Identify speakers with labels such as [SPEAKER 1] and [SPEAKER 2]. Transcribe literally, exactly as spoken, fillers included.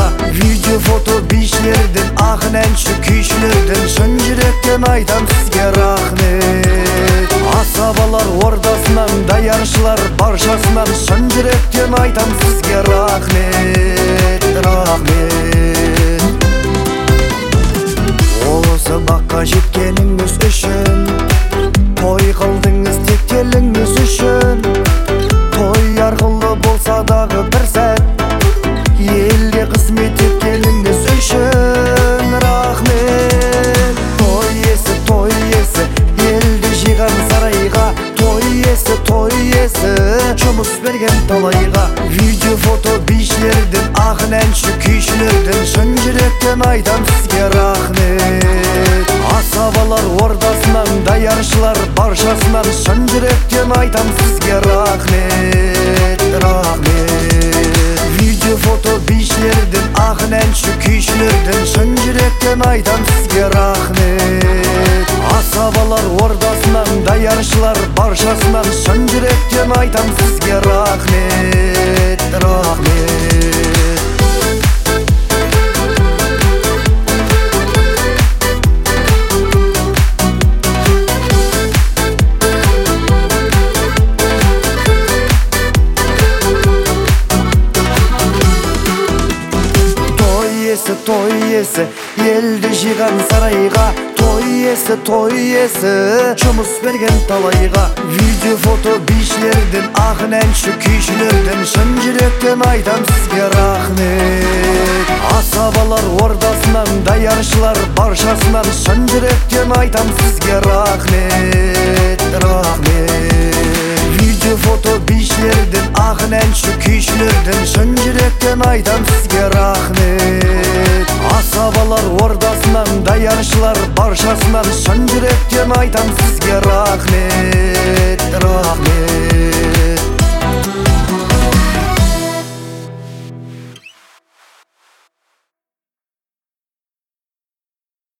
[SPEAKER 1] талайға. Видео фото бишілерден, ақын әнші күйшілерден, шын жүректен айтам сізге рахмет. Асабалар ордасынан, даяршылар баршасынан, шын жүректен айтам сізге рахмет, рахмет. Осы баққа жеткеніңіз үшін, той қылдыңыз тек келіңіз үшін. Той арқылы болса дағы бір сәт, елге қызмет еткеніңіз үшін рахмет. Той иесі, той иесі, елді жиған сарайға. Той иесі, той иесі, жұмыс берген талайға. Видео фото бишілерден, ақын әнші күйшілерден, шын жүректен айтам сізге рахмет. Асабалар ордасынан, даяршылар баршасынан, шын жүректен айтам сізге рахмет, рахмет. Видео фото бишілерден, ақын әнші күйшілерден, шын жүректен айтам сізге рахмет. Асабалар ордасынан, даяршылар баршасынан, шын жүректен айтам сізге рахмет, рахмет. Той иесі, елді жиған сарайға. Той иесі, той иесі, жұмыс берген талайға. Видео фото бишілерден, ақын әнші күйшілерден, шын жүректен айтам сізге рахмет. Асабалар ордасынан, даяршылар баршасынан, шын жүректен айтам сізге рахмет, рахмет. Видео фото бишілерден, ақын әнші күйшілерден, шын жүректен айтам сізге рахмет. Асабалар ордасынан, даяршылар баршасынан, шын жүректен айтам сізге рахмет, рахмет.